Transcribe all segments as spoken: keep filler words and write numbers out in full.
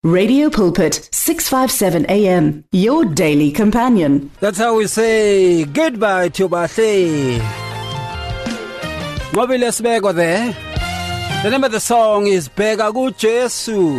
Radio Pulpit, six fifty-seven A M, your daily companion. That's how we say goodbye to Bahle. Mobile Sbego there. The name of the song is Bega Gu Jesu.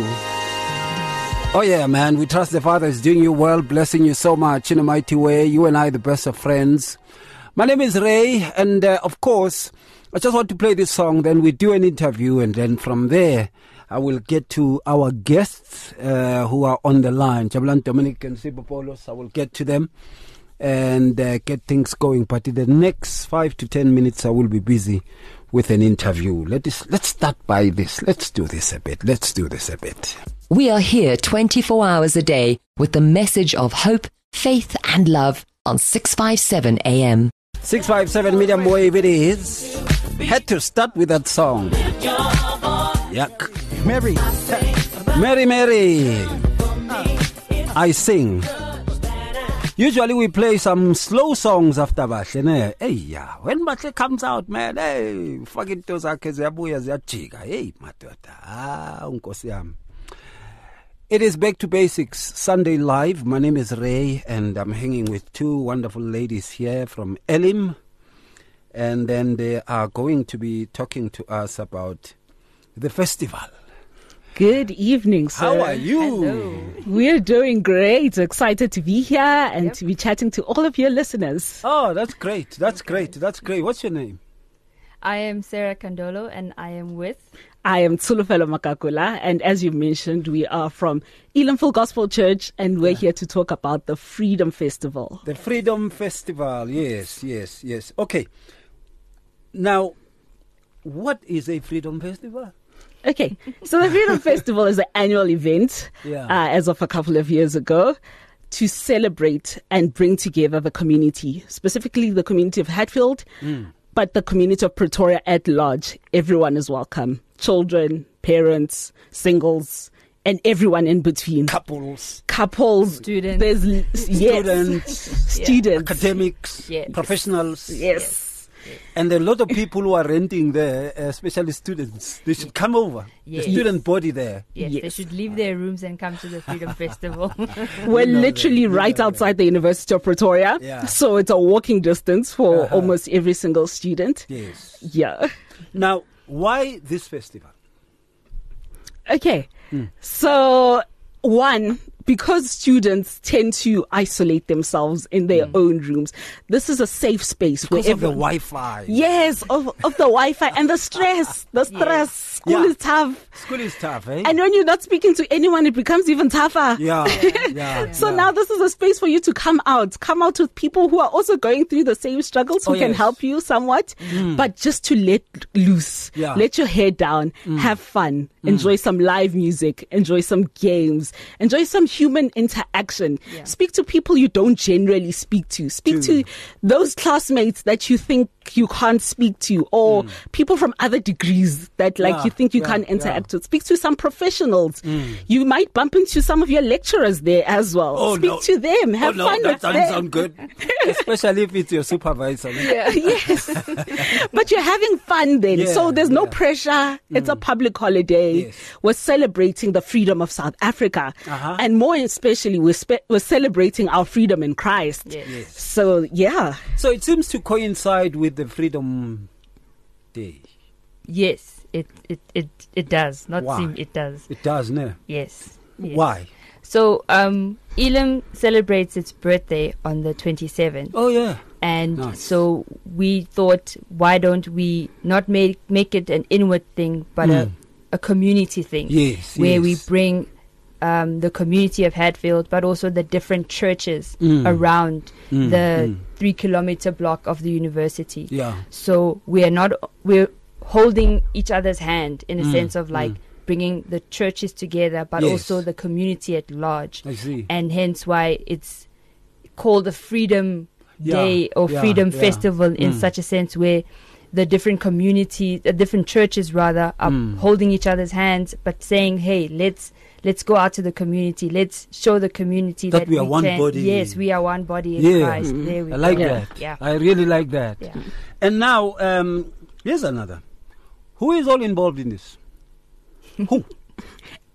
Oh yeah, man, we trust the Father is doing you well, blessing you so much in a mighty way. You and I, the best of friends. My name is Ray, and uh, of course, I just want to play this song, then we do an interview, and then from there, I will get to our guests uh, who are on the line. Jabulan Dominic and Sibo Polos, I will get to them and uh, get things going. But in the next five to ten minutes, I will be busy with an interview. Let us, let's start by this. Let's do this a bit. Let's do this a bit. We are here twenty-four hours a day with the message of hope, faith and love on six fifty-seven A M. six fifty-seven medium wave it is. Had to start with that song. Yuck. Mary. Mary, Mary. I sing. Usually we play some slow songs after Bahle, ne? Hey, yeah. When Bahle comes out, man, hey, fucking to zakhe ziyabuya ziyajika. Hey, madoda. Ah, unkosi yami. It is Back to Basics, Sunday Live. My name is Ray, and I'm hanging with two wonderful ladies here from Elim. And then they are going to be talking to us about the festival. Good evening, sir. How are you? Hello. We're doing great. Excited to be here and yep. to be chatting to all of your listeners. Oh, that's great. That's okay. great. That's great. What's your name? I am Sarah Kandolo, and I am with... I am Tsulufelo Makakula, and as you mentioned, we are from Elim Full Gospel Church, and we're yeah. here to talk about the Freedom Festival. The Freedom Festival, yes, yes, yes. Okay. Now, what is a Freedom Festival? Okay, so the Freedom Festival is an annual event, yeah. uh, as of a couple of years ago, to celebrate and bring together the community, specifically the community of Hatfield, mm. but the community of Pretoria at large. Everyone is welcome. Children, parents, singles, and everyone in between. Couples. Couples. Students. There's, yes. Students. Students. Academics. Yes. Professionals. Yes. yes. And a lot of people who are renting there, especially students, they should come over. Yes. The student body there. Yes, yes, they should leave their rooms and come to the Freedom Festival. We're literally that. right outside that. the University of Pretoria. Yeah. So it's a walking distance for uh-huh. almost every single student. Yes. Yeah. Now, why this festival? Okay. Mm. So, one, because students tend to isolate themselves in their mm. own rooms, this is a safe space. Because where of the Wi-Fi. Yes, of, of the Wi-Fi and the stress. The stress. Yes. School yeah. is tough. School is tough, eh? And when you're not speaking to anyone, it becomes even tougher. Yeah, yeah. So yeah. now this is a space for you to come out. Come out with people who are also going through the same struggles, who oh, can yes. help you somewhat. Mm. But just to let loose. Yeah. Let your hair down. Mm. Have fun. Mm. Enjoy some live music. Enjoy some games. Enjoy some human interaction. Yeah. Speak to people you don't generally speak to. Speak True. to those classmates that you think you can't speak to, or mm. people from other degrees that like yeah. you think you yeah. can't interact yeah. with. Speak to some professionals. Mm. You might bump into some of your lecturers there as well. Oh, Speak no. to them. Have oh, no, fun that with doesn't them. sound good. Especially if it's your supervisor. Yeah, yes. But you're having fun then. Yeah, so there's no yeah. pressure. Mm. It's a public holiday. Yes. We're celebrating the freedom of South Africa. Uh-huh. And more especially, we're, spe- we're celebrating our freedom in Christ. Yes. Yes. So, yeah. So it seems to coincide with the Freedom Day. Yes, it it, it, it does. Not Why? seem, it does. It does, no? Yes. yes. Why? So, um, Elim celebrates its birthday on the twenty-seventh. Oh, yeah. And nice. so we thought, why don't we not make make it an inward thing, but mm. a, a community thing? Yes, where yes. we bring um, the community of Hatfield, but also the different churches mm. around mm. the mm. three kilometer block of the university. Yeah. So we are not, we're holding each other's hand in a mm. sense of like, mm. bringing the churches together, but yes. also the community at large. I see. And hence why it's called the Freedom yeah. Day or yeah. Freedom yeah. Festival in mm. such a sense where the different communities, the different churches rather, are mm. holding each other's hands, but saying, hey, let's let's go out to the community. Let's show the community that, that we are we one can, body. Yes, we are one body in yeah. Christ. Mm-hmm. There we I go. like yeah. that. Yeah. I really like that. Yeah. And now, um, here's another. Who is all involved in this? Who?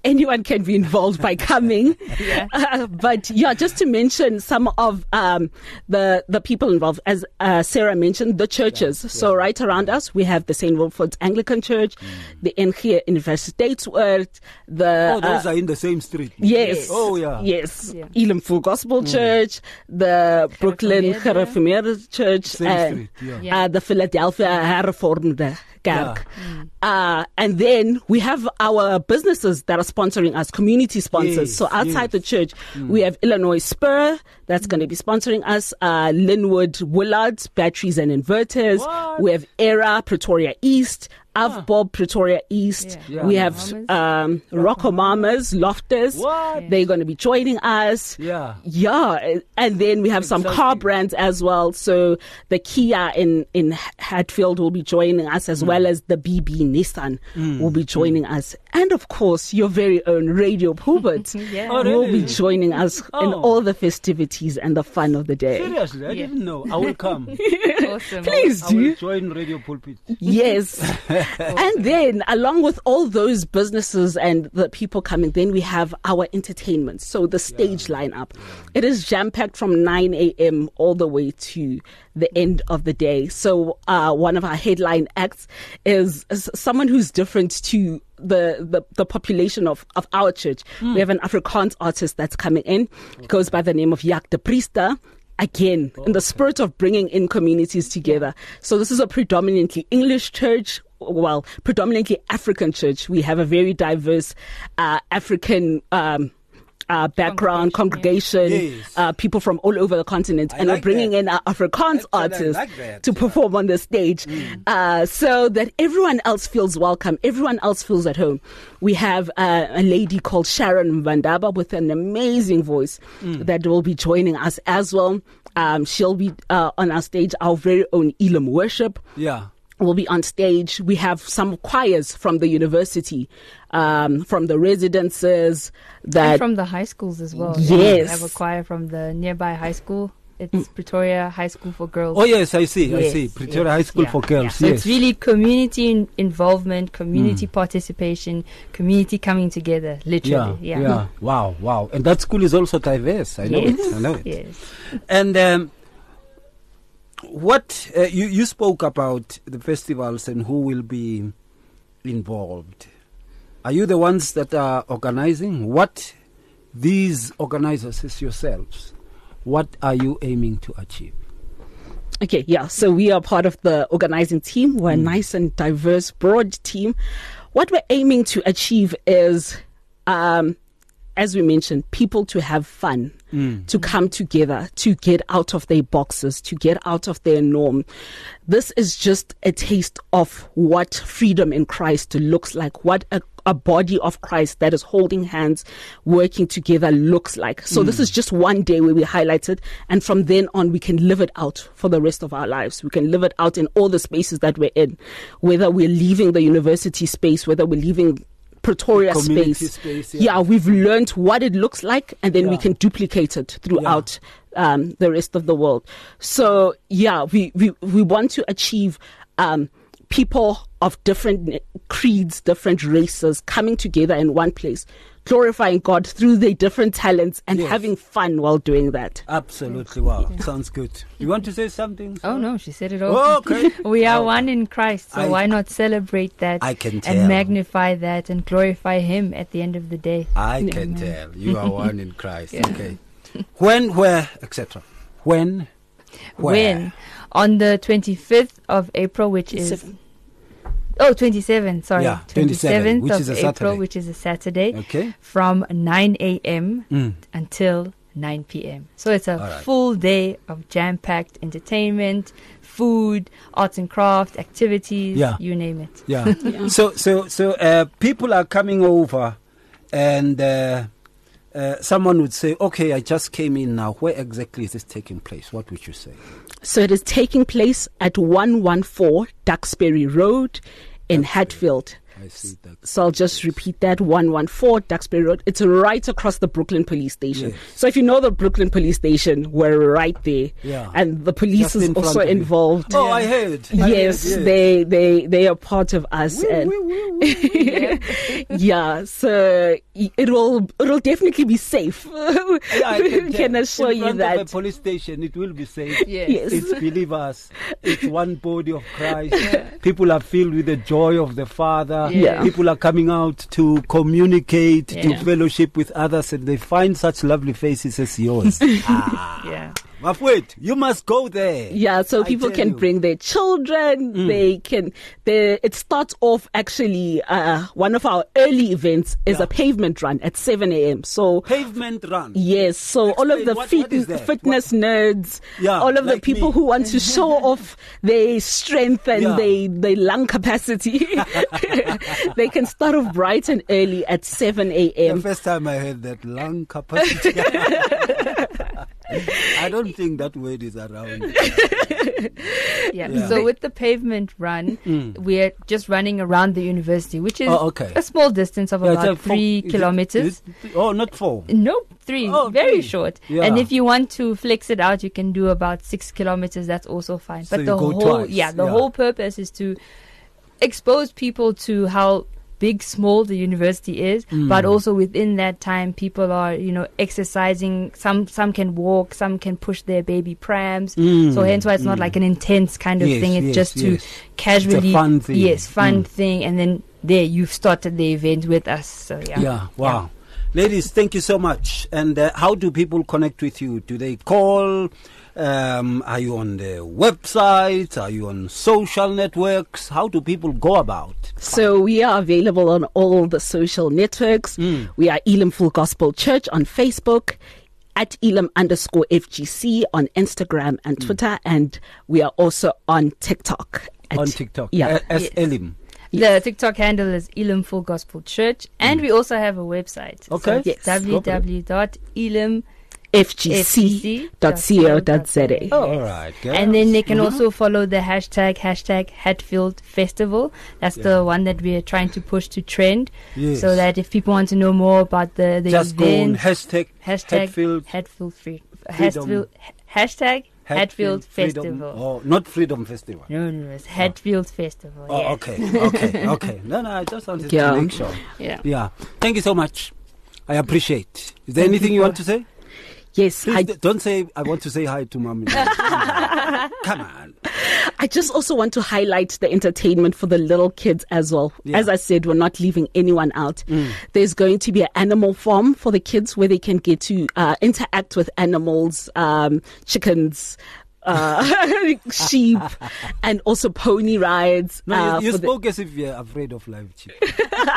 anyone can be involved by coming. Yeah. Uh, but yeah, just to mention some of um, the the people involved, as uh, Sarah mentioned, the churches. Yeah, so yeah. right around us, we have the Saint Wilfrid's Anglican Church, mm. the N G Universiteitswoord, the oh, those uh, are in the same street. Yes. yes. Oh yeah. Yes. Yeah. Elim Full Gospel mm. Church, the Brooklyn Gereformeerde Church, same uh, street. Yeah. Yeah. Uh, the Philadelphia Hervormde Kerk. Yeah. Mm. Uh, and then we have our businesses that are sponsoring us, community sponsors. Yes, so outside yes. the church, mm. we have Illinois Spur that's mm. going to be sponsoring us, uh, Linwood Willards, batteries and inverters. What? We have ERA, Pretoria East, Avbob, Pretoria East. Yeah. Yeah. We Yeah. have um, Rocco Mamas, Loftus. What? They're going to be joining us. Yeah. Yeah. And then we have some Exciting. car brands as well. So the Kia in, in Hatfield will be joining us, as mm. well as the B B Nissan mm. will be joining mm. us. And of course, your very own Radio Pulpit yeah. oh, will really? be joining us oh. in all the festivities and the fun of the day. Seriously, I Yeah. didn't know. I will come. Awesome. Please I do. will join Radio Pulpit. Yes. And then, along with all those businesses and the people coming, then we have our entertainment. So the stage yeah. lineup. Yeah. It is jam-packed from nine a.m. all the way to the end of the day. So uh, one of our headline acts is, is someone who's different to the, the, the population of, of our church. Mm. We have an Afrikaans artist that's coming in. He goes by the name of Jack de Priester. Again, in the spirit of bringing in communities together. So this is a predominantly English church, well, predominantly African church. We have a very diverse uh, African um, uh, background, congregation, yes. uh, people from all over the continent. I and like we're bringing that. in our Afrikaans Actually, artists like that, to yeah. perform on the stage mm. uh, so that everyone else feels welcome, everyone else feels at home. We have uh, a lady called Sharon Vandaba with an amazing voice mm. that will be joining us as well. Um, she'll be uh, on our stage, our very own Elam Worship. Yeah. Will be on stage. We have some choirs from the university, um, from the residences. That And from the high schools as well. Yes. We have a choir from the nearby high school. It's mm. Pretoria High School for Girls. Oh, yes, I see. Yes. I see. Pretoria Yes. High School Yeah. for Girls. Yeah. So yes. it's really community in- involvement, community Mm. participation, community coming together, literally. Yeah, Yeah. yeah. Wow, wow. And that school is also diverse. I know Yes. it. I know it. Yes. And um, what uh, you you spoke about the festivals and who will be involved. Are you the ones that are organizing? What these organizers is yourselves? What are you aiming to achieve? Okay, yeah. So we are part of the organizing team. We're mm. a nice and diverse, broad team. What we're aiming to achieve is, um, as we mentioned, people to have fun, mm. to come together, to get out of their boxes, to get out of their norm. This is just a taste of what freedom in Christ looks like, what a, a body of Christ that is holding hands, working together looks like. So mm. this is just one day where we highlight it, and from then on we can live it out for the rest of our lives. We can live it out in all the spaces that we're in, whether we're leaving the university space, whether we're leaving Pretoria space. space yeah. yeah, we've learned what it looks like, and then yeah. we can duplicate it throughout yeah. um, the rest of the world. So, yeah, we, we, we want to achieve um, people of different creeds, different races coming together in one place, glorifying God through their different talents and yes. having fun while doing that. Absolutely. Wow. Yeah. Sounds good. You want to say something? Oh, no, she said it all. Oh, okay. We are oh. one in Christ, so I, why not celebrate that I can tell. and magnify that and glorify Him at the end of the day? I yeah. can tell. You are one in Christ. Yeah. Okay. When, where, et cetera. When, where? When? On the twenty-fifth of April, which is... Seven. Oh, twenty-seventh, sorry. Yeah, twenty-seventh, which of is a April, Saturday. which is a Saturday. Okay. From nine a.m. Mm. until nine p.m. So it's a right. full day of jam-packed entertainment, food, arts and craft, activities, yeah. you name it. Yeah. yeah. So, so, so uh, people are coming over, and uh, uh, someone would say, "Okay, I just came in now. Where exactly is this taking place?" What would you say? So it is taking place at one one four Duxbury Road in Hatfield. I see that. So I'll just repeat that, one one four Duxbury Road. It's right across the Brooklyn Police Station. Yes. So if you know the Brooklyn Police Station, we're right there. Yeah. And the police Just is in front also of you. involved. Oh, I heard. I Yes, heard, yes. they they they are part of us. Woo, and woo, woo, woo. yeah, so it will it will definitely be safe. Yeah, I We can tell. assure in you front that. of a police station, it will be safe. Yes. Yes. It's believers. It's one body of Christ. People are filled with the joy of the Father. Yeah. People are coming out to communicate, to Yeah. fellowship with others, and they find such lovely faces as yours. ah. Yeah. Mafwet, you must go there. Yeah, so I people tell can you. bring their children. Mm. They can. They, it starts off actually. Uh, one of our early events is Yeah. a pavement run at seven a.m. So Pavement run. yes, so all of Explain the what- fit, what is that? fitness nerds, Yeah, all of the like people me. who want to show off their strength and Yeah. their their lung capacity, they can start off bright and early at seven The a.m. first time I heard that lung capacity. I don't think that word is around. Yeah. Yeah. So with the pavement run, Mm. we're just running around the university, which is Oh, okay. a small distance of Yeah, it's about like four- three is it- kilometers. is it- oh, not four. Nope, three. Oh, Very three. short. Yeah. And if you want to flex it out, you can do about six kilometers. That's also fine. So but you the go whole, twice, yeah, the yeah. whole purpose is to expose people to how big, small the university is, Mm. but also within that time, people are, you know, exercising. Some some can walk, some can push their baby prams. Mm. So hence why it's not Mm. like an intense kind of Yes, thing. It's yes, just to yes. casually, fun thing. yes, fun Mm. thing, and then there you've started the event with us. So yeah, Yeah, wow. Ladies, thank you so much. And uh, how do people connect with you? Do they call? Um, are you on the website? Are you on social networks? How do people go about? So we are available on all the social networks. Mm. We are Elim Full Gospel Church on Facebook, at Elim underscore F G C on Instagram and Twitter, and we are also on TikTok. At, On TikTok? Yeah. A- As Yes. Elim. The TikTok handle is Elim Full Gospel Church, and we also have a website. Mm. Okay. So Yes. it's w w w dot elim F G C dot co dot z a. Oh, all right. Girls. And then they can Mhm. also follow the hashtag, hashtag Hatfield Festival. That's Yeah. the one that we are trying to push to trend. Yes. So that if people want to know more about the, the just go on event, hashtag, hashtag Hatfield Hatfield free, Freedom. Hatfield, hashtag Hatfield Freedom- Festival. Oh, not Freedom Festival. No, no, it's Hatfield Festival. Oh, yeah. okay, okay, okay. No, no, I just wanted Yeah. to make sure. Yeah. Yeah. Thank you so much. I appreciate. Is there anything you want to say? Yes, Please I, d- don't say I want to say hi to mommy. Come on. I just also want to highlight the entertainment for the little kids as well. Yeah. As I said, we're not leaving anyone out. Mm. There's going to be an animal farm for the kids where they can get to uh, interact with animals, um, chickens, uh, sheep, and also pony rides. No, uh, you, you for the- spoke as if you're afraid of live chicken.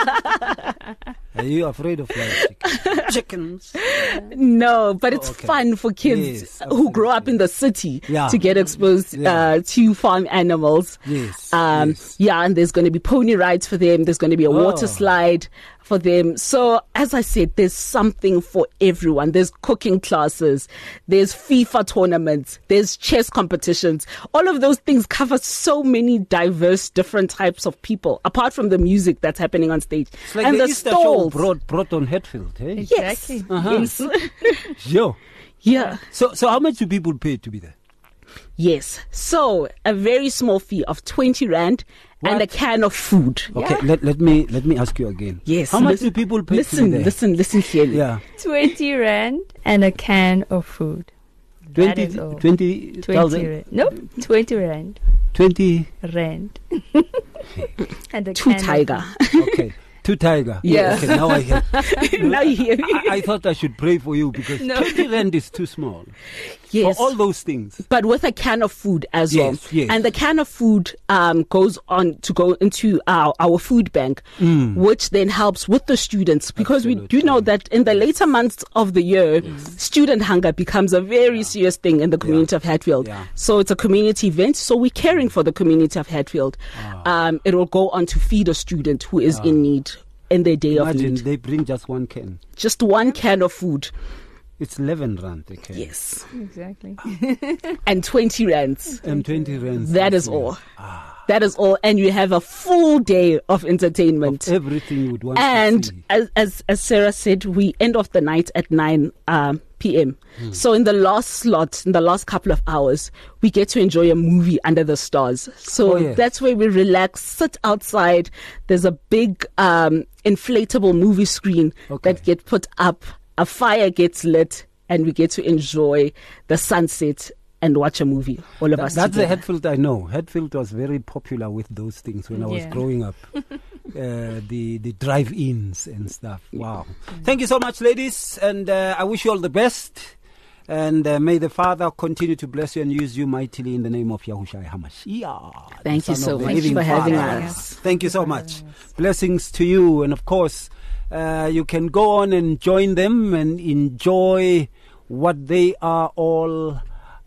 Are you afraid of live chicken? Chickens. No, but it's Oh, okay. fun for kids Yes, who grow up absolutely. in the city Yeah. to get exposed Yeah. uh, to farm animals. Yes. Um, yes. Yeah, and there's going to be pony rides for them. There's going to be a Oh. water slide for them. So, as I said, there's something for everyone. There's cooking classes. There's FIFA tournaments. There's chess competitions. All of those things cover so many diverse, different types of people, apart from the music that's happening on stage. It's like and the, the Easter stalls. show brought, brought on Hatfield, hey? Yes. Exactly. Uh-huh. Yes. Yo. Yeah. So, so how much do people pay to be there? Yes. So, a very small fee of twenty rand and a What? can of food. Okay, let, let me let me ask you again. Yes. How much listen- do people pay Listen, to be there? listen, listen clearly. Yeah. twenty rand and a can of food. That twenty, is all. twenty twenty thousand? rand. Nope, twenty rand. twenty. Rand. And a Two can of tiger. Okay. Two tiger. Yeah. Okay, now I hear. Now you hear me. I, I thought I should pray for you because No. twenty rand is too small Yes. for all those things. But with a can of food as Yes, well. yes. And the can of food um, goes on to go into our, our food bank, Mm. which then helps with the students because we do Absolutely. know that in the later months of the year, student hunger becomes a very serious thing in the community of Hatfield. Yeah. So it's a community event. So we're caring for the community of Hatfield. Ah. Um, it will go on to feed a student who is in need in their day of Imagine need. they bring just one can. Just one can of food. It's eleven rand. Okay. Yes. Exactly. And twenty rands. And twenty rands. That is all. Ah. That is all. And you have a full day of entertainment. Of everything you would want and to see. And as, as Sarah said, we end off the night at nine um, p.m. Hmm. So in the last slot, in the last couple of hours, we get to enjoy a movie under the stars. So oh, yes. that's where we relax, sit outside. There's a big um, inflatable movie screen okay. that gets put up. A fire gets lit, and we get to enjoy the sunset and watch a movie, all of that, us That's together. the Hatfield I know. Hatfield was very popular with those things when I was yeah. growing up. uh, the the drive-ins and stuff. Wow. Mm. Thank you so much, ladies, and uh, I wish you all the best. And uh, may the Father continue to bless you and use you mightily in the name of Yahushua HaMashiach. Thank you so much for having us. Thank you so much. Blessings to you. And of course, uh, you can go on and join them and enjoy what they are all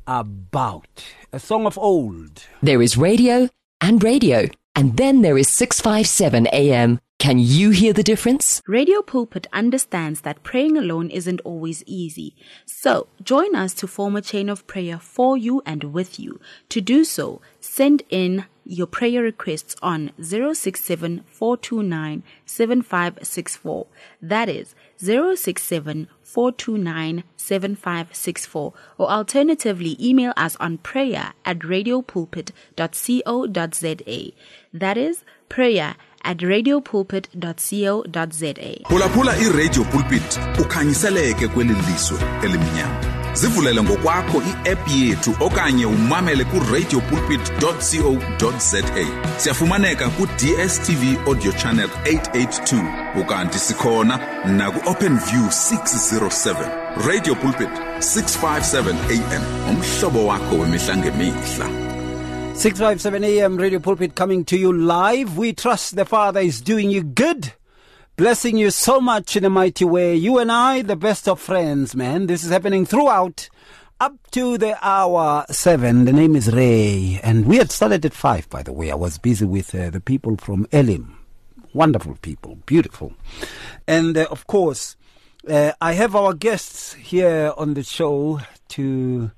about. A song of old. There is radio and radio, and then there is six fifty-seven A M. Can you hear the difference? Radio Pulpit understands that praying alone isn't always easy. So, join us to form a chain of prayer for you and with you. To do so, send in your prayer requests on zero six seven, four two nine, seven five six four. That is zero six seven, four two nine, seven five six four. Or alternatively, email us on prayer at radiopulpit dot co dot za. That is prayer at radiopulpit dot co dot za. Phulaphula iRadio Pulpit ukhanyiseleke kweli lizwe elimnyama. Zivulele ngokwakho i-app yethu okanye umamele ku radiopulpit dot co dot za. Siyafumaneka ku D S T V audio channel eight eighty-two ukanti sikhona na ku OpenView six oh seven. Radio Pulpit six fifty-seven A M umhlobo wakho wemihla ngemihla. six fifty-seven A M Radio Pulpit coming to you live. We trust the Father is doing you good, blessing you so much in a mighty way. You and I, the best of friends, man. This is happening throughout up to the hour seven. The name is Ray, and we had started at five, by the way. I was busy with uh, the people from Elim. Wonderful people, beautiful. And uh, of course, uh, I have our guests here on the show to...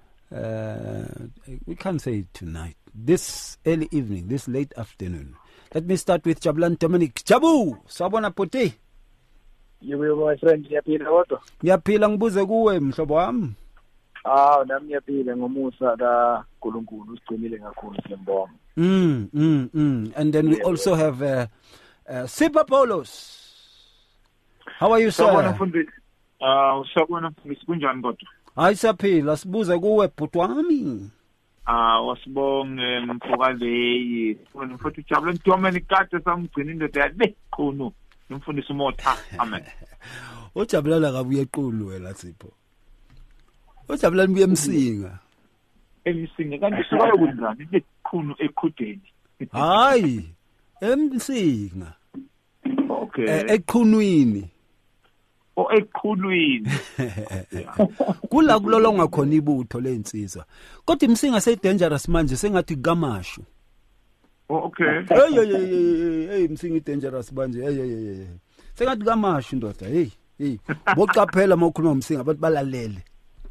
Uh, we can't say tonight, this early evening, this late afternoon. Let me start with Jabulani Dominic. Jabu, sabona pote. You my friend, ngiyaphila kodwa. Ngiyaphila ngibuze kuwe mhlobo wami. Ah, nami ngiyaphila ngomusa ka Nkulunkulu usigcinile kakhulu siyambonga. Mm, mm, mm. And then we yeah, also yeah. have uh, uh, Sipa Paulos. How are you, sir? Sabona mfundisi. Ah, sabona mfundisi kunjani kodwa? Hayi saphila sibuze kuwe bhuti wami. Ah wasibonge mfokaleyi. Wena mfowethu Jabulani Dominic kade samgcina indoda yakhe qunu. Umfundisi umotha. Amen. Ujabulani akabuye equlu wena Sipho. Ujabulani buye emsinga. Emsinga kanti suka yokunjani leqhunu eqhudeni. Hayi emsinga. Okay. Eqhunwini. O eqhulwini kula kulolonga khona ibutho lensizwa kodwa imsinga sey dangerous manje sengathi kamashu. Okay. Hey hey hey hey imsinga dangerous manje hey hey hey sengathi kamashu ndoda hey hey boqaphela mokhuluma umsinga abantu balalele.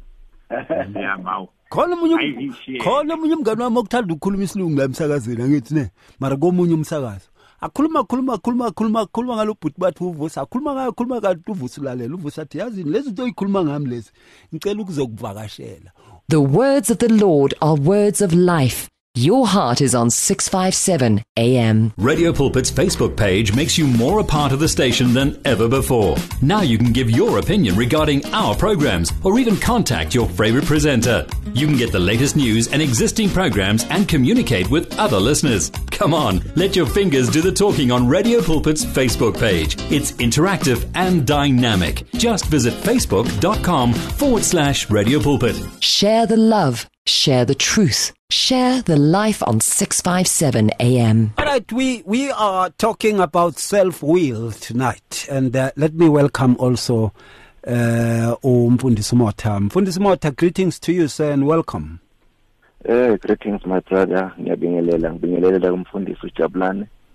Yeah mawu khona umunye khona umunye umngane wami okuthanda ukukhuluma isilungu la emsakazweni angithi ne mara komunye umsakazo akhuluma khuluma khuluma khuluma khuluma ngalobhuti bathi uvusa akhuluma ngayo khuluma kanti uvusa ulalela uvusa athi yazi lezi zinto oyikhuluma ngami lezi ngicela ukuzokuvakashela. The words of the Lord are words of life. Your heart is on six fifty-seven A M. Radio Pulpit's Facebook page makes you more a part of the station than ever before. Now you can give your opinion regarding our programs or even contact your favorite presenter. You can get the latest news and existing programs and communicate with other listeners. Come on, let your fingers do the talking on Radio Pulpit's Facebook page. It's interactive and dynamic. Just visit facebook.com forward slash Radio Pulpit. Share the love. Share the truth. Share the life on six fifty-seven A M. All right, we, we are talking about self-will tonight. And uh, let me welcome also uh, Mfundisi Motha. Mfundisi Motha, greetings to you, sir, and welcome. Eh, greetings, my brother. Ngiyabingelela, ngibingelela kumfundisi uJabulani.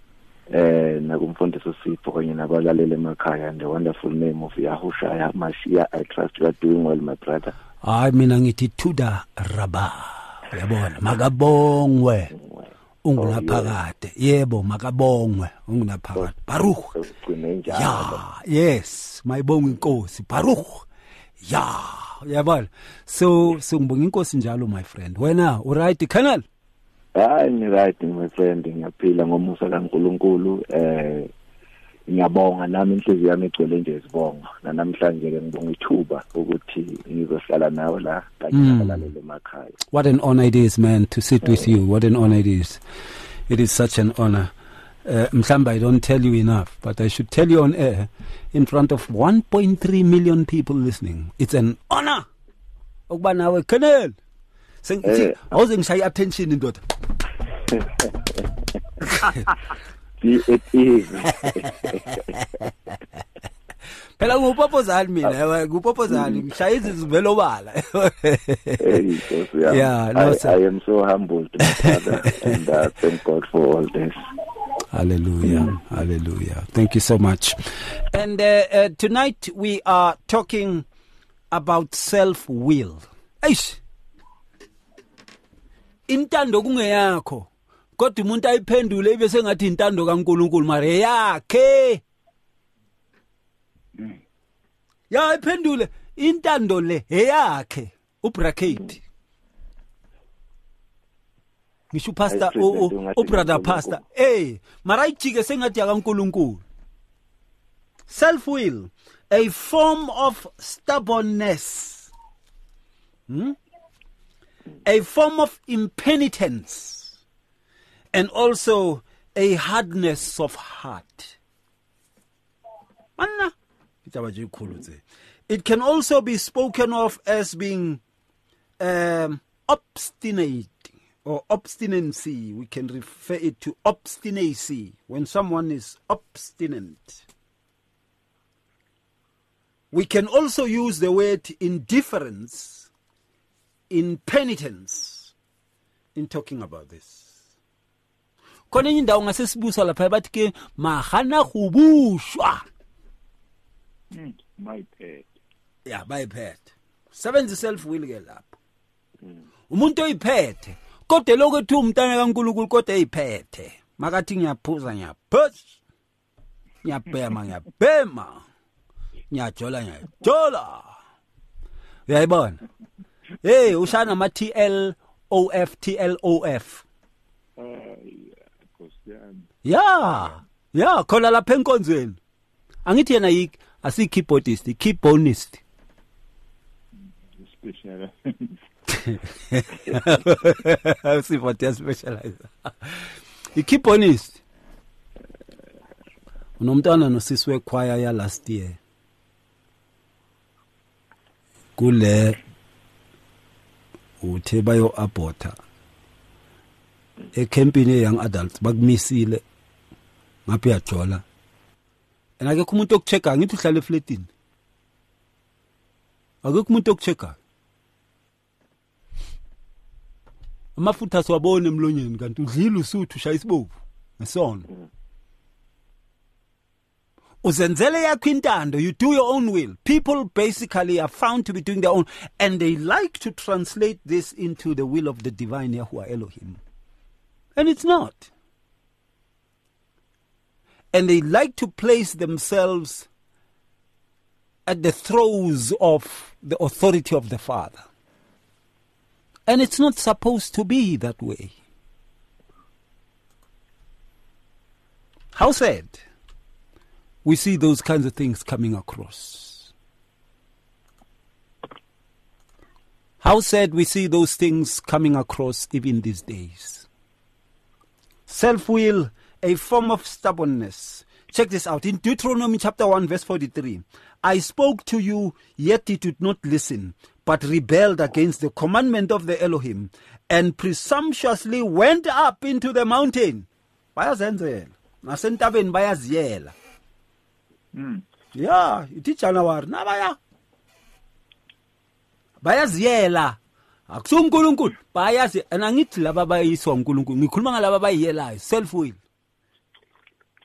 eh nakumfundisi uSipho kanye nabalaleli emakhaya, and the wonderful name of Yahushua Mashiach. I trust you are doing well, my brother. Hayi mina ngithi Thuda Raba. Uyabona makabongwe. Ungunaphakade. Yebo makabongwe ungunaphakade. Baruch. Yeah, yes, mayibonga inkosi. Baruch. Yeah, uyabona. So so ngibonga inkosi njalo my friend. Wena u right Colonel? Hayi ni right my friend, ngiyaphila ngomusa kaNkulunkulu. Eh ngiyabonga nami inhliziyo yami igcwele nje isibongo. Namhlanje ke ngibonga ithuba ukuthi ngizohlala nawe la kanye nabalaleli emakhaya. What an honor it is, man, to sit with you. What an honor it is. It is such an honor. Uh, Mhlamba, I don't tell you enough, but I should tell you on air in front of one point three million people listening. It's an honor. Ukuba nawe Colonel. Sengithi awuze ngishaya attention indoda. It is. Phela ngupopozali mina, ngupopozali ngishaya izizivelo bala. Yeah, no, I, I am so humbled, my father, and uh, thank God for all this. Hallelujah. Mm. Hallelujah. Thank you so much. And uh, uh, tonight we are talking about self-will. Eish. Intando kungeyakho. Kodwa umuntu ayiphendule bese ngathi intando kaNkulunkulu mare yakhe. Ya ayiphendule intando le eyakhe. Ubracket. Ngisho pastor o o brother pastor eh mara ichike sengathi yakaNkulunkulu. Self will, a form of stubbornness, hmm? a form of impenitence, and also a hardness of heart. Anna it can also be spoken of as being um, obstinate or obstinacy. We can refer it to obstinacy when someone is obstinate. We can also use the word indifference, impenitence in talking about this. Kona indawo ngasesibusa lapha bathi ke mahana kubushwa. Mm, my pet. Yeah, my pet. Sevenza self will ke lapho. Umuntu oyiphethe kodwa lokho ethi umntana kaNkulunkulu kodwa eyiphethe. Makathi ngiyaphuza ngiyaphuza. Ngiyabhema ngiyabhema. Ngiyajola ngiyajola. Uyayibona? Hey, ushana ama T L O F T L O F. Ah, yeah, Nkosiyami. Yeah. Yeah, khona lapha enkonzweni. Angithi yena yiki asi keyboardist, keyboardist. Special. See what they specialize. I-keyboardist. Unomntwana nosisi wechoir ya last year. Kule uthe bayo aborta. Ecampini young adults bakumisile ngapha yajola. And akekho umuntu okuchecka ngithi uhlala eflatini. Akekho umuntu okuchecka. Amafutha siwabone emlonyeni kanti udlile usuthu ushaya isibovu ngesono. Uzenzele yakho intando, you do your own will. People basically are found to be doing their own, and they like to translate this into the will of the divine Yahuwah Elohim. And it's not. And they like to place themselves at the throes of the authority of the Father. And it's not supposed to be that way. How sad we see those kinds of things coming across. How sad we see those things coming across even these days. Self-will, a form of stubbornness. Check this out. In Deuteronomy chapter one, verse forty-three. I spoke to you, yet you did not listen, but rebelled against the commandment of the Elohim, and presumptuously went up into the mountain. Bayazenzela. Nasentabeni bayaziyela. Mm. Yeah, ithi January na baya. Bayaziyela. Akusu uNkulunkulu, bayazi. Anangithi laba bayiswa uNkulunkulu. Ngikhuluma ngalaba bayiyelayo, self will.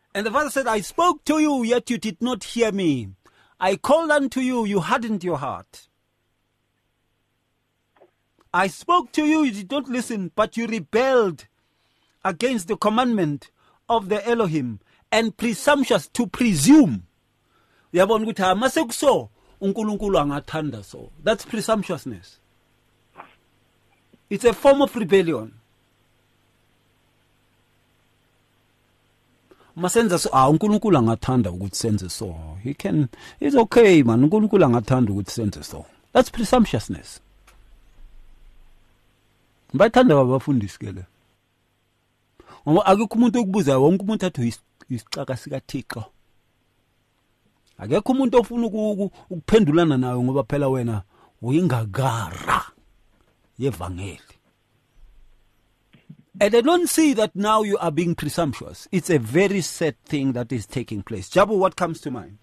And the Father said, I spoke to you, yet you did not hear me. I called unto you, you hardened your heart. I spoke to you, you did not listen, but you rebelled against the commandment of the Elohim and presumptuous to presume. Yabona ukuthi amasekuso uNkulunkulu angathanda so. That's presumptuousness. It's a form of rebellion. Masenza so ah uNkulunkulu angathanda ukuthi senze so. He can, it's okay man, uNkulunkulu angathanda ukuthi senze so. That's presumptuousness. Bathanda babafundisi ke le. Ngoba akukho umuntu okubuza wonke umuntu athi isixaka sika Thixo. Akekho umuntu ofuna ukuphendulana nawe ngoba phela wena uyingagara yevangeli. And I don't see that now you are being presumptuous. It's a very sad thing that is taking place. Jabu, what comes to mind?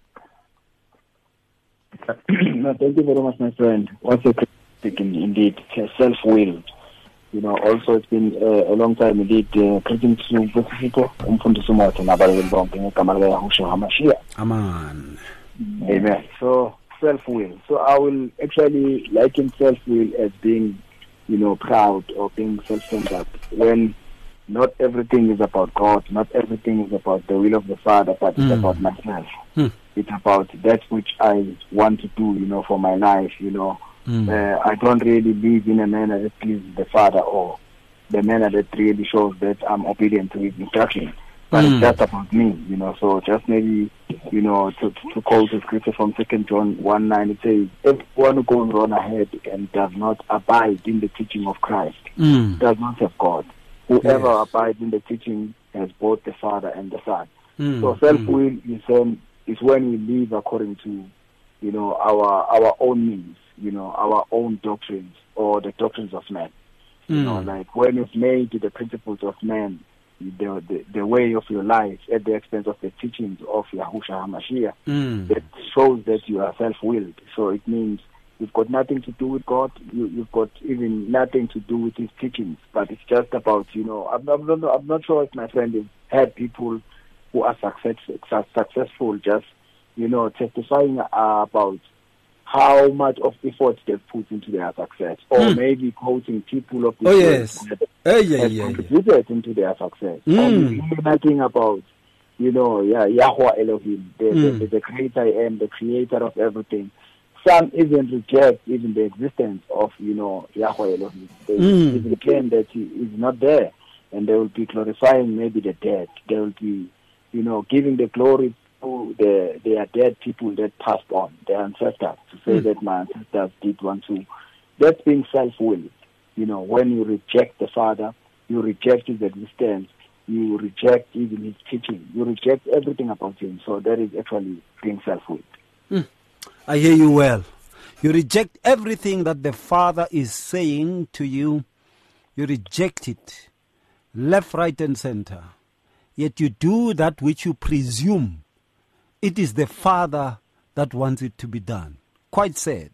No, thank you very much, my friend. What's a speaking indeed, self-willed. You know, also it's been uh, a long time indeed uh, preaching to people, umfundisi umoto nabalekeli bonke ngegama lika Yahushua HaMashiach. Amen. Amen. So self-will. So I will actually liken self-will as being, you know, proud or being self-centered. When not everything is about God, not everything is about the will of the Father, but it's mm. about myself. Mm. It's about that which I want to do, you know, for my life, you know. Mm. Uh, I don't really live in a manner that pleases the Father or the manner that really shows that I'm obedient to his instruction. But mm. it's just about me, you know. So just maybe, you know, to, to quote the scripture from Second John one nine, it says, everyone who goes on ahead and does not abide in the teaching of Christ mm. does not have God. Whoever yes. abides in the teaching has both the Father and the Son. Mm. So self-will mm. is, um, is when we live according to, you know, our our own means, you know, our own doctrines or the doctrines of man. Mm. You know, like when it's made to the principles of man, the, the the way of your life at the expense of the teachings of Yahushua HaMashiach, mm. that shows that you are self-willed. So it means you've got nothing to do with God, you, you've got even nothing to do with his teachings, but it's just about, you know, I'm, I'm, not, I'm not sure if my friend has had people who are success, successful just, you know, testifying uh, about how much of effort they've put into their success, or mm. maybe quoting people of the oh, yes. that uh, yeah, have yeah, contributed yeah. into their success. Mm. Or nothing about, you know, yeah, Yahweh Elohim, the, mm. the, the creator I am, the creator of everything. Some even reject even the existence of, you know, Yahweh Elohim. They mm. even claim that he is not there, and they will be glorifying maybe the dead. They will be, you know, giving the glory to the their dead people that passed on, their ancestors, to say mm. that my ancestors did one too. That's being self-willed. You know, when you reject the Father, you reject his existence, you reject even his teaching, you reject everything about him. So that is actually being self-willed. Mm. I hear you well. You reject everything that the Father is saying to you. You reject it, left, right, and center. Yet you do that which you presume it is the Father that wants it to be done. Quite sad.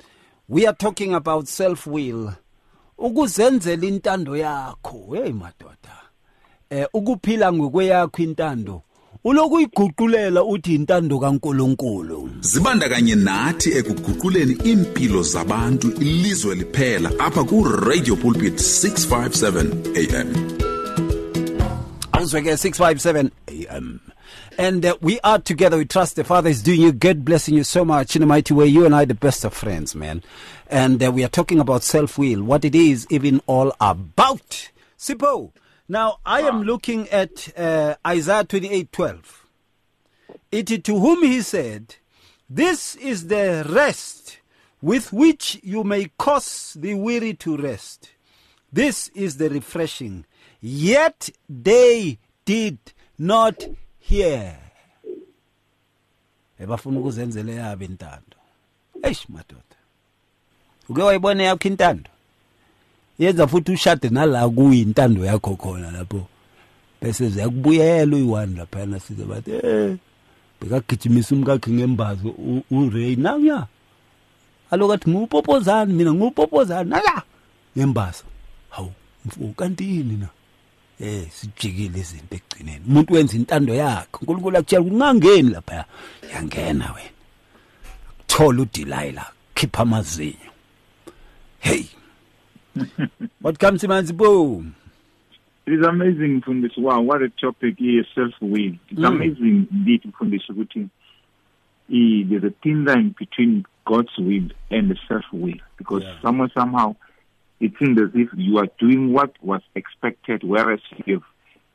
We are talking about self-will. Ukuzenzela intando yakho, hey madoda. Eh ukuphila ngokweyakho intando. Uloku iguqulela uthi intando kaNkulunkulu. Zibandakanye nathi ekuguquleni impilo zabantu ilizwe liphela apha ku Radio Pulpit six fifty-seven A M. Answeke six fifty-seven A M. And uh, we are together. We trust the Father is doing you good, blessing you so much in a mighty way. You and I, the best of friends, man. And uh, we are talking about self-will, what it is even all about. Sipo, now I am looking at uh, Isaiah twenty-eight twelve. It is to whom he said, this is the rest with which you may cause the weary to rest. This is the refreshing. Yet they did not hear. Ebafuna ukuzenzele yabe intando. Eish madoda. Uke wayibona yakho intando. Yenza futhi ushade nala kuyintando yakho khona lapho. Bese ziyakubuyela uyiwani lapha na size bathi eh bekagijimisa umkakhe ngembazo uRay nanya. Alokathi ngupopozana mina ngupopozana naka ngembazo. Hawu mfu kantini na. eh sijikile izinto egcineni umuntu wenza intando yakhe uNkulunkulu akutshela ungangeni lapha yangena wena thola uDelilah khipha amazinyo hey what comes manzi boom. It is amazing from this wow what a topic is self-will. It's mm. amazing indeed from this routine. There's a thin line between God's will and the self-will because yeah. somewhere somehow it seems as if you are doing what was expected, whereas you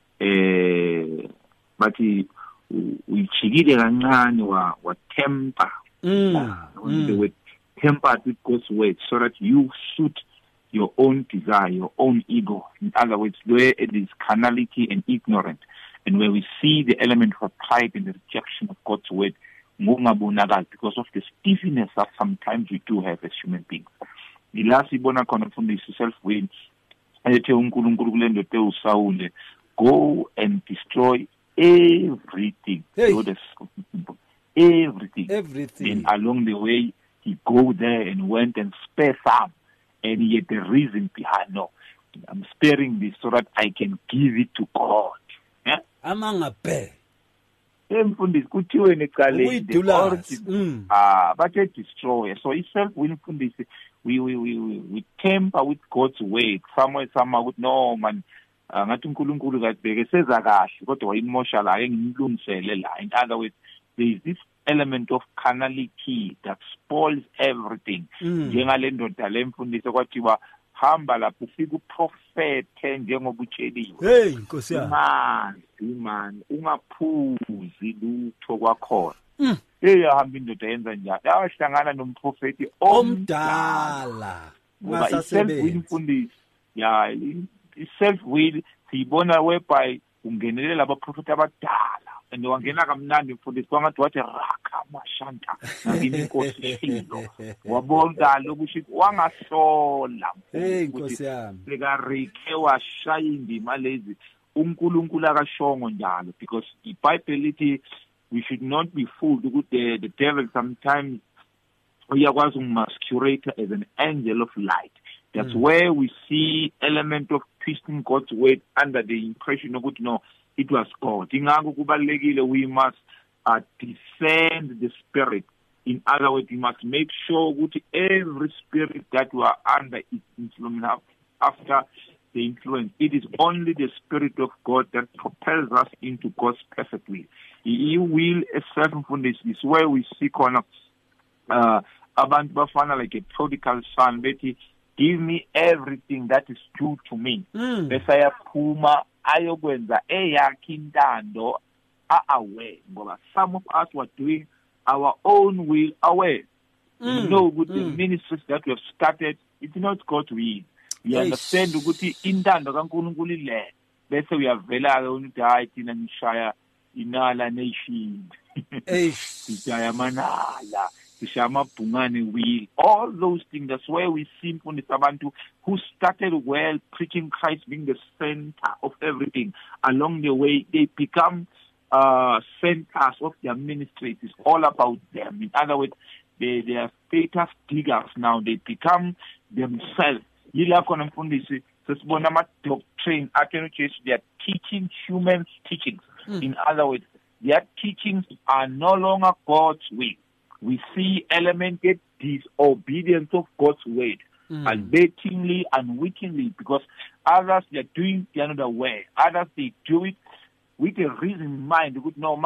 uh, but we chigide kancane wa wa temper they were tempered with God's word so that you suit your own desire, your own ego. In other words, where it is carnality and ignorant, and where we see the element of pride and the rejection of God's word because of the stiffness that sometimes we do have as human beings. The last ibona khona from this self-will, ethe uNkulunkulu kule ndoda uSawule, go and destroy everything. Hey. Everything. Everything. And along the way, he go there and went and spare some. And yet the reason behind, no, I'm sparing this so that I can give it to God. Yeah? Amangabe. Emfundisi kuthiwe necaleni ah bathe destroy. So itself will mfundisi we we we we temper with God's word somewhere somehow with no man ngathi uNkulunkulu kadibeke seza kahle kodwa wayimosha la engimlungisele la. In other words, there is this element of carnality that spoils everything. Njengale ndoda le mfundisi kwathiwa hamba lapho ufika uprofete njengoba utsheliwe. Hey Nkosi yami. Man, man, ungaphuzi lutho kwakhona. Eh yahamba indoda yenza njalo. Yahlangana nomprofeti omdala. Ngasasebenza imfundisi. Ya, self will siyibona whereby ungenelela abaprofeti abadala. And wangena kamnandi mfundisi kwangathi wathi rakha mashanta ngini inkosi hilo wabonga lokuthi wangasola hey Nkosi yami sekarike washaya indima lezi uNkulunkulu akashongo njalo because iBhayibheli lithi we should not be fooled ukuthi the devil sometimes uyakwazi umasquerade as an angel of light. That's mm. where we see element of twisting God's word under the impression of good no it was God. Ingakho kubalekile we must uh, discern the spirit. In other words, we must make sure that every spirit that we are under is influence after the influence. It is only the Spirit of God that propels us into God's perfect will. He will a certain foundation. This is where we seek on uh abantu bafana like a prodigal son. Betty, give me everything that is due to me. Bese yaphuma ayokwenza eyakhe intando aware ngoba some of us were doing our own will aware. Mm. You know with mm. the ministries that we have started, it's not God's will. We yes. understand ukuthi intando kaNkulunkulu ile bese uyavela ukuthi hayi thina nishaya inala nation. Eh sishaya manala sishama bungane will. All those things, that's where we see from abantu who started well preaching Christ being the center of everything. Along the way they become uh centers of their ministry. It's all about them. In other words, they they are status diggers now. They become themselves. Yila khona mfundisi sesibona ama doctrine athena uJesu, they are teaching human teachings. Mm. In other words, their teachings are no longer God's way. We see elemented disobedience of God's word, mm. unwittingly, unwittingly, because others they are doing the other way. Others they do it with a reason in mind. No,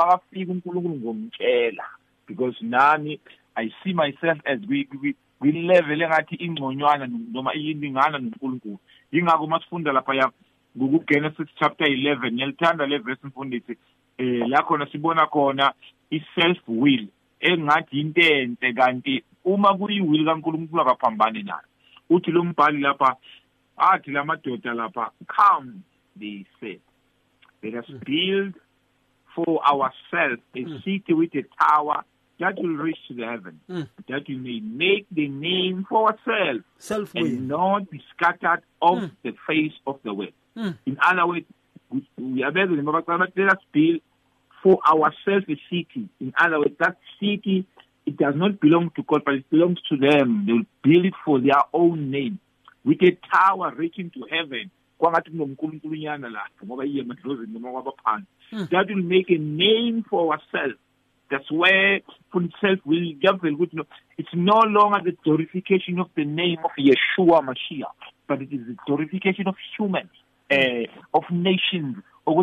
because nani, I see myself as we we we level ngathi ingconywana noma iyindingana noNkulunkulu. Ingakho masifunda lapha ya Genesis chapter eleven, ngiyalithanda le verse mfundisi eh la khona sibona khona i self will engathi into enhle kanti uma kuyiwill kaNkulunkulu akaphambane nayo. Uthi lo mbhali lapha athi lamadoda lapha, come, they said, let us build for ourselves a mm. city with a tower that will reach to the heaven, mm. that we may make the name for ourselves Self-will. and not be scattered off mm. the face of the world. Mm. In other words, we, we are better than let us build for ourselves a city. In other words, that city, it does not belong to God, but it belongs to them. They will build it for their own name, with a tower reaching to heaven, kwangathi kunomnkulunkulunyana la ngoba iye emadlozini noma kwabaphansi. That will make a name for ourselves. That's where for itself will get very good. It's no longer the glorification of the name of Yeshua Mashiach, but it is the glorification of humans, uh, of nations.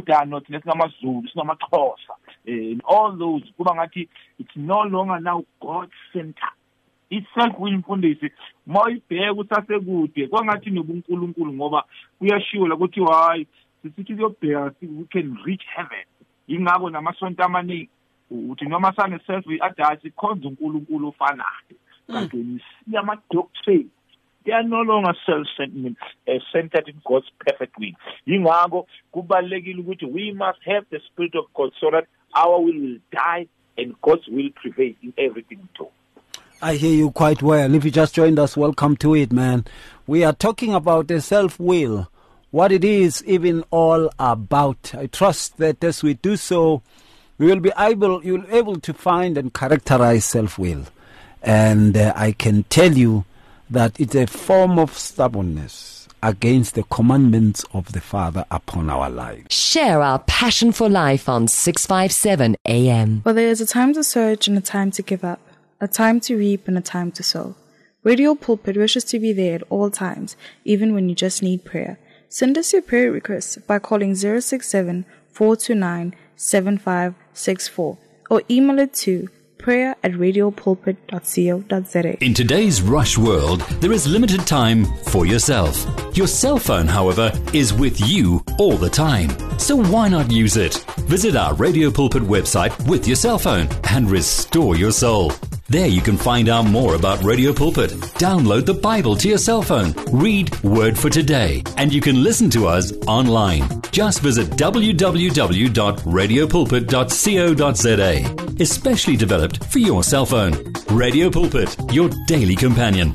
In all those, it's no longer now God-centered. Itself will mfundisi mayibheka usase kude kwangathi nobunkulunkulu ngoba kuyashiwo ukuthi hayi sisithi kuyobheka we can reach heaven. Ingakho namasonto amaningi uthi noma sane self adazi khonza uNkulunkulu ofanayo kanti nisiya ama doctrine they are no longer self-centered uh, centered in God's perfect will. Ingakho kubalekile ukuthi we must have the spirit of God so that our will will die and God's will prevail in everything we do. I hear you quite well. If you just joined us, welcome to it, man. We are talking about the self-will, what it is even all about. I trust that as we do so, we will be able, you'll be able to find and characterize self-will. And uh, I can tell you that it's a form of stubbornness against the commandments of the Father upon our lives. Share our passion for life on six fifty-seven A M. Well, there is a time to search and a time to give up, a time to reap and a time to sow. Radio Pulpit wishes to be there at all times, even when you just need prayer. Send us your prayer requests by calling zero six seven, four two nine, seven five six four or email it to prayer at radiopulpit dot co dot za. In today's rush world, there is limited time for yourself. Your cell phone, however, is with you all the time. So why not use it? Visit our Radio Pulpit website with your cell phone and restore your soul. There you can find out more about Radio Pulpit. Download the Bible to your cell phone. Read Word for Today. And you can listen to us online. Just visit w w w dot radio pulpit dot co dot za. Especially developed for your cell phone. Radio Pulpit, your daily companion.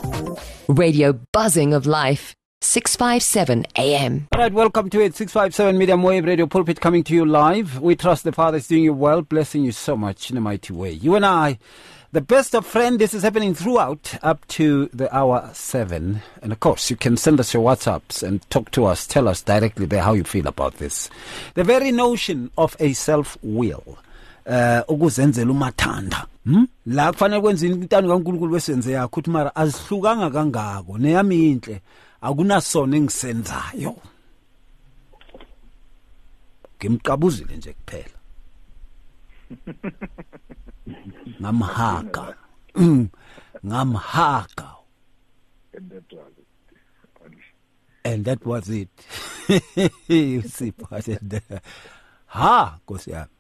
Radio buzzing of life. six fifty-seven A M. All right, welcome to it. six fifty-seven Medium Wave Radio Pulpit coming to you live. We trust the Father is doing you well, blessing you so much in a mighty way. You and I, the best of friends, this is happening throughout up to the hour seven. And of course, you can send us your WhatsApps and talk to us. Tell us directly there how you feel about this. The very notion of a self-will. Uh, ukuzenzela umathanda hm la kufanele kwenza intando kaNkulunkulu wesenze yakho uthi mara azihlukanga kangako neyami inhle akunasona engisenzayo ngimqabuzile nje kuphela ngamhaga ngamhaga and that was it you see what it ha Nkosi yami.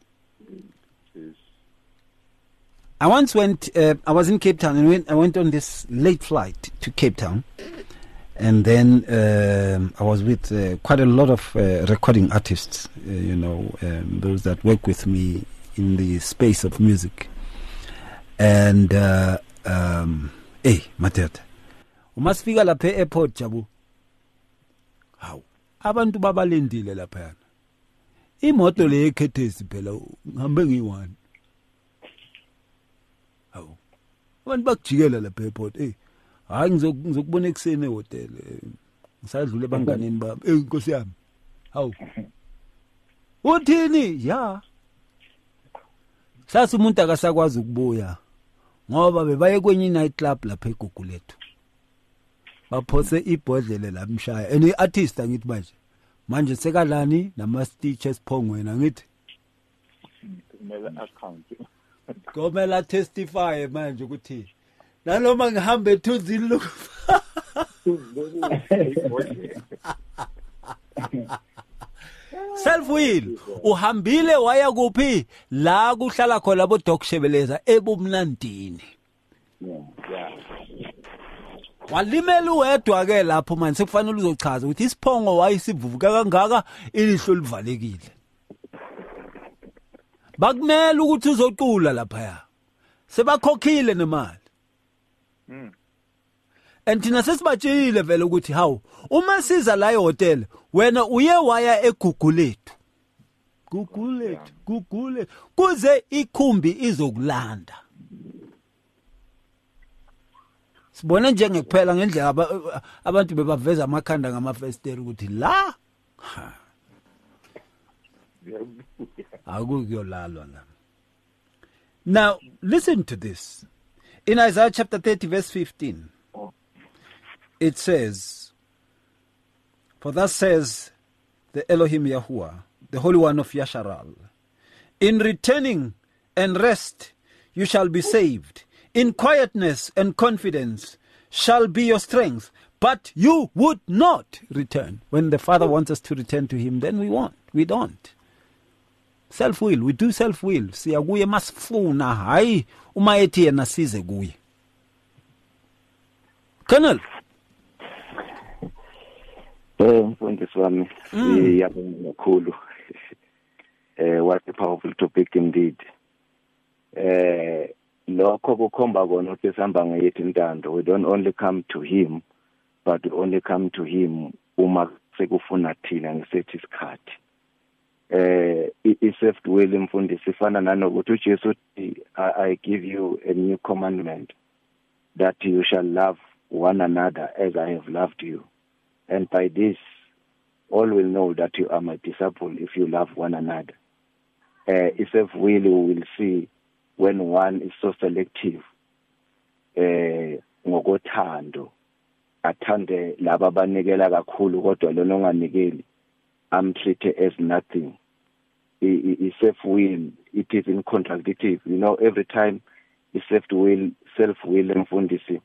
I once went, uh, I was in Cape Town and went, I went on this late flight to Cape Town. And then um, I was with uh, quite a lot of uh, recording artists, uh, you know, um, those that work with me in the space of music. And, uh, um, hey, Mateta, umasifika lapha e-airport, Jabu. How? Abantu babalendile lapha. Imoto le ekhethesi phela ngihambe ngiyi-one. Hawu. Abantu bakujikela lapha e-airport. Eh. Hayi ngizokubona ekseni ehotel. Ngisadlule ebanganeni bami. Eh Nkosi yami. Hawu. Uthini? Ya. Sasa umuntu akasakwazi ukubuya. Ngoba bebaye kwenye night club lapha eGugulethu. Baphose ibhodlele la mshaya. And i-artist angithi manje. Manje sekalani nama stitches phongwena ngithi kumele account komela testify manje ukuthi nanoma ngihambe ethunzini lokho self will uhambile waya kuphi la kuhlala khona abo Doc Shebeleza ebumnandini yeah walimela uwedwa ke lapho manje sekufanele uzochaza ukuthi isiphongo wayisivuvuka kangaka ilihlo livalekile bakumela ukuthi uzoqula lapha ya sebakhokhile nemali mm and thina sesibatshile vele ukuthi hawu uma siza la ehotel wena uye waya eGugulethu Gugulethu Gugule kuze ikhumbi izokulanda Sibone njengekuphela ngendlela abantu bebaveza amakhanda ngamafesteri ukuthi la akukuyolalwa la. Now listen to this. In Isaiah chapter thirty verse fifteen, it says, "For thus says the Elohim Yahuwah, the Holy One of Yasharal, in returning and rest you shall be saved. In quietness and confidence shall be your strength." But you would not return. When the Father wants us to return to Him, then we won't. We don't. Self-will. We do self-will. Siyakuye masifuna hayi uma ethi yena size kuye. Colonel. Eh, mfundisi wami, siyabonga kakhulu. Eh, what a powerful topic indeed. Eh, lokho kukhomba kona ukuthi sihamba ngeyethu intando. We don't only come to Him, but we only come to Him uma sekufuna thina ngesethi isikhathi. Eh, i-self will mfundisi ifana nanokuthi uJesu uthi, I give you a new commandment, that you shall love one another as I have loved you. And by this, all will know that you are my disciple if you love one another. Uh, if will, we will see when one is so selective, uh, ngokothando, athande laba banikela kakhulu kodwa lona onganikeli amtreat as nothing. Self-will, it is incontractive. You know, every time self-will, self-will mfundisi,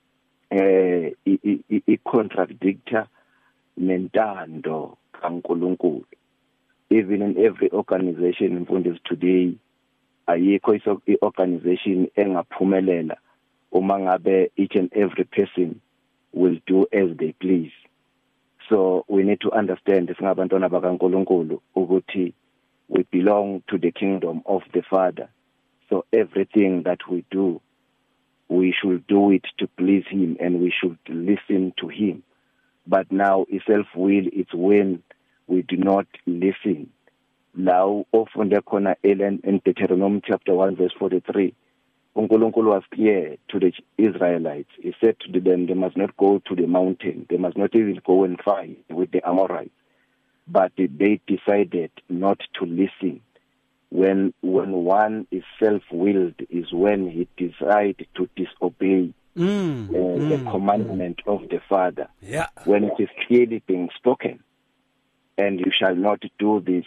eh i-contradictor nentando kaNkulunkulu. Even in every organization mfundisi today, ayikho i-organization engaphumelela uma ngabe each and every person will do as they please. So we need to understand singabantwana bakaNkulunkulu ukuthi we belong to the kingdom of the Father. So everything that we do, we should do it to please Him and we should listen to Him. But now, self-will, it's when we do not listen. Now, often the corner in Deuteronomy chapter one, verse forty-three, uNkulunkulu was clear to the Israelites. He said to them, they must not go to the mountain. They must not even go and fight with the Amorites. But they decided not to listen. When when one is self-willed is when he decides to disobey mm, uh, mm, the commandment mm. of the Father. Yeah. When it is clearly being spoken, and you shall not do this.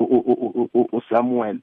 Samuel,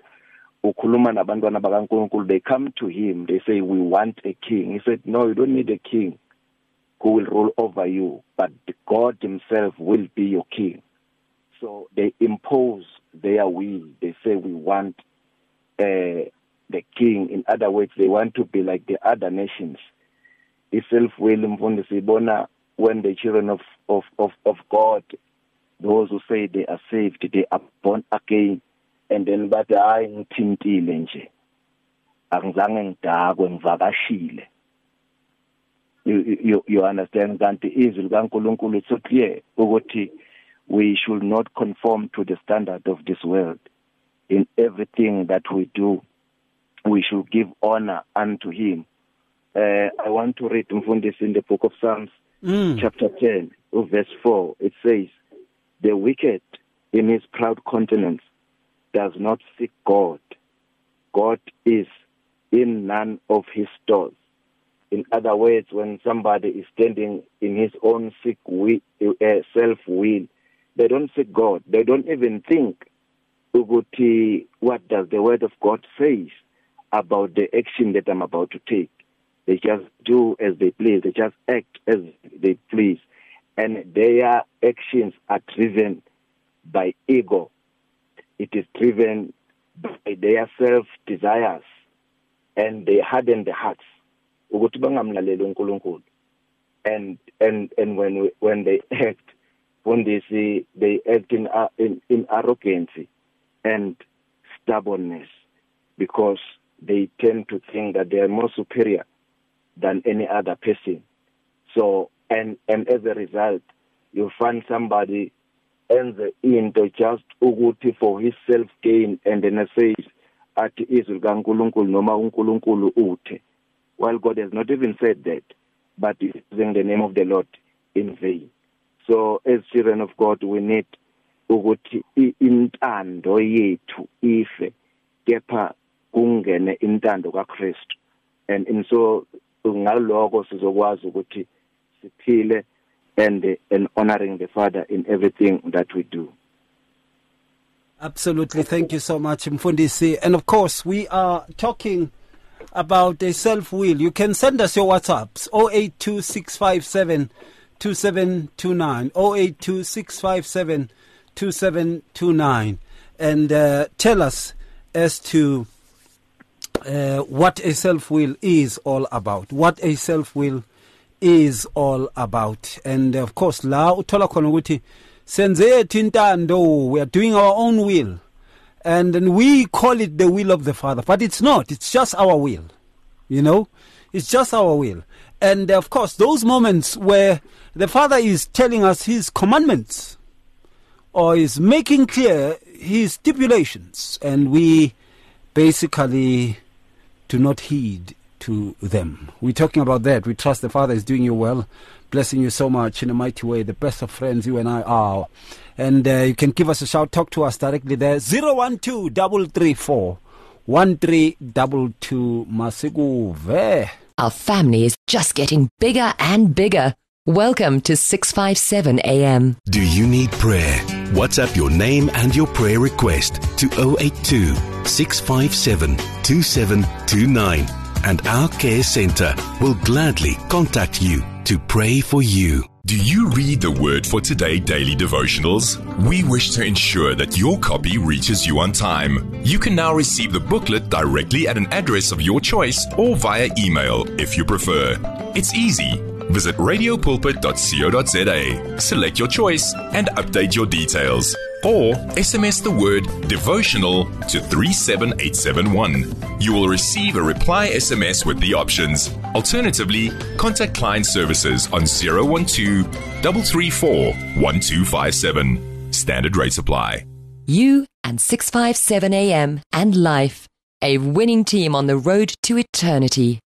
they come to him, they say, we want a king. He said, no, you don't need a king who will rule over you, but God Himself will be your king. So they impose their will. They say we want uh, the king. In other words, they want to be like the other nations. The self-will, when the children of, of, of, of God, those who say they are saved, they are born again, and then but I ngithintile nje. Angizange ngidakwe ngivakashile. You you you understand that the izwi likaNkulunkulu is so clear ukuthi we should not conform to the standard of this world. In everything that we do, we should give honor unto Him. Uh, I want to read Mfundisi in the book of Psalms, mm. chapter ten, verse four. It says, the wicked in his proud countenance does not seek God. God is in none of his stores. In other words, when somebody is standing in his own sick will, uh, self-will, they don't seek God. They don't even think, what does the word of God say about the action that I'm about to take. They just do as they please. They just act as they please. And their actions are driven by ego. It is driven by their self-desires. And they harden the hearts. And and and when when they act, when they see they act in in, in arrogance and stubbornness, because they tend to think that they are more superior than any other person. So and and as a result, you find somebody ends into just uguti for his self gain, and then says at izul kaNkulunkulu noma uNkulunkulu uthe. While God has not even said that. but using the name of the Lord in vain. So as children of God, we need ukuthi intando yethu ife kepha kungene intando kaKristu, and in so ngaloko sizokwazi ukuthi siphile and and honoring the Father in everything that we do. Absolutely. Thank you so much, Mfundisi. And of course, we are talking about a self-will. You can send us your WhatsApps, zero eight two six five seven two seven two nine, zero eight two six five seven two seven two nine, and uh, tell us as to uh, what a self-will is all about, what a self-will is all about. And of course, la uthola khona ukuthi senze tintando, we are doing our own will, and then we call it the will of the Father, but it's not. It's just our will, you know. It's just our will. And of course, those moments where the Father is telling us His commandments or is making clear His stipulations, and we basically do not heed to them. We're talking about that. We trust the Father is doing you well, blessing you so much in a mighty way. The best of friends you and I are. And uh, you can give us a shout, talk to us directly there. zero one two three three four one three two two Masiguve. Our family is just getting bigger and bigger. Welcome to six five seven A M. Do you need prayer? WhatsApp your name and your prayer request to zero eight two six five seven two seven two nine, and our care center will gladly contact you to pray for you. Do you read the Word for Today daily devotionals? We wish to ensure that your copy reaches you on time. You can now receive the booklet directly at an address of your choice or via email if you prefer. It's easy. Visit radio pulpit dot co dot za, select your choice and update your details. Or S M S the word devotional to three seven eight seven one. You will receive a reply S M S with the options. Alternatively, contact client services on zero one two three three four one two five seven. Standard rates apply. You and six five seven A M and life, a winning team on the road to eternity.